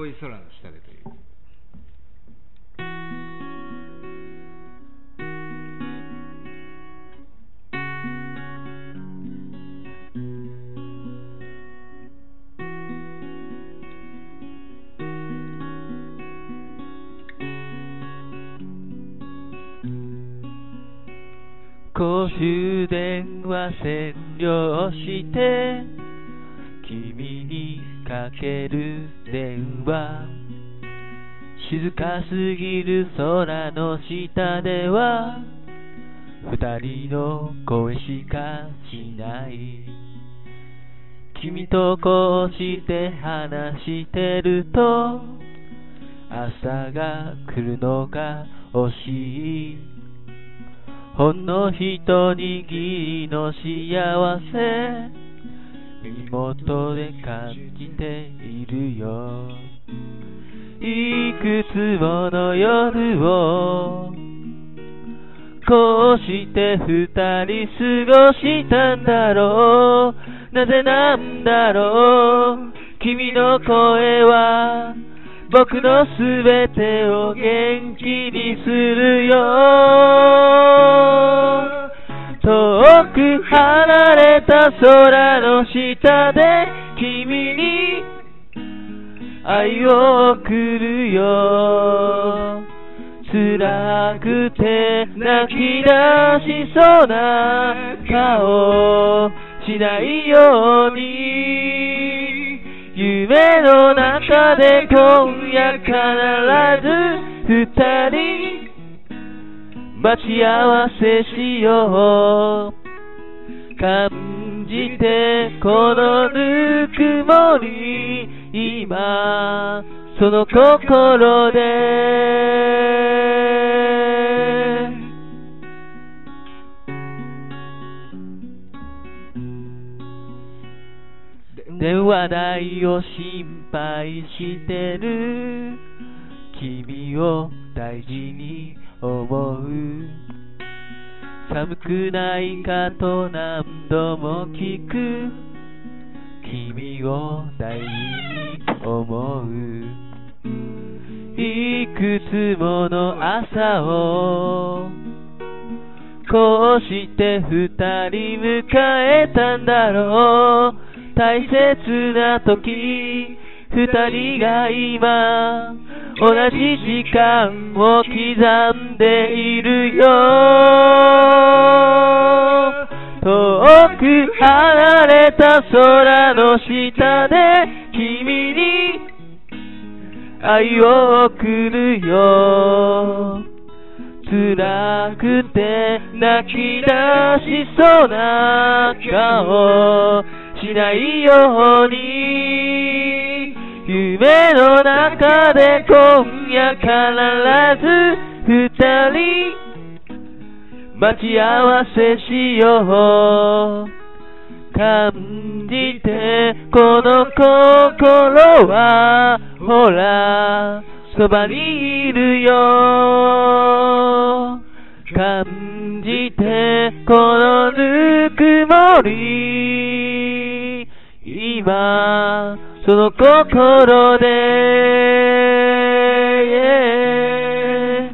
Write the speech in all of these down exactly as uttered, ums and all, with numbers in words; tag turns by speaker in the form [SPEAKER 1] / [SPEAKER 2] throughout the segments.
[SPEAKER 1] い空の下でという。
[SPEAKER 2] 公衆電話占領して君にかける電話、静かすぎる空の下では二人の声しかしない。君とこうして話してると朝が来るのが惜しい。ほんの一握りの幸せ耳元で感じているよ。いくつもの夜をこうして二人過ごしたんだろう。なぜなんだろう。君の声は僕のすべてを元気にするよ。遠く離れた空の下で君に愛を送るよ。辛くて泣き出しそうな顔しないように、夢の中で今夜必ず二人待ち合わせしよう。感じてこのぬくもり、今その心で電話代を心配してる君を大事に思う。寒くないかと何度も聞く君を大事に思う。いくつもの朝をこうして二人迎えたんだろう。大切な時二人が今同じ時間を刻んでいるよ。遠く離れた空の下で君に愛を送るよ。辛くて泣き出しそうな顔しないように、夢の中で今夜必ず二人待ち合わせしよう。感じてこの心はほらそばにいるよ。感じてこのぬくもり、今その心で、yeah.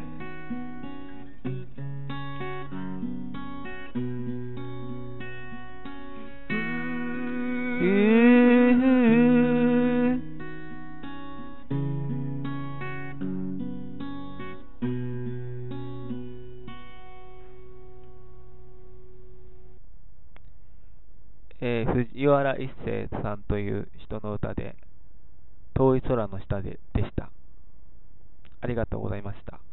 [SPEAKER 2] えー、藤原一生さんという人の歌で遠い空の下ででした。ありがとうございました。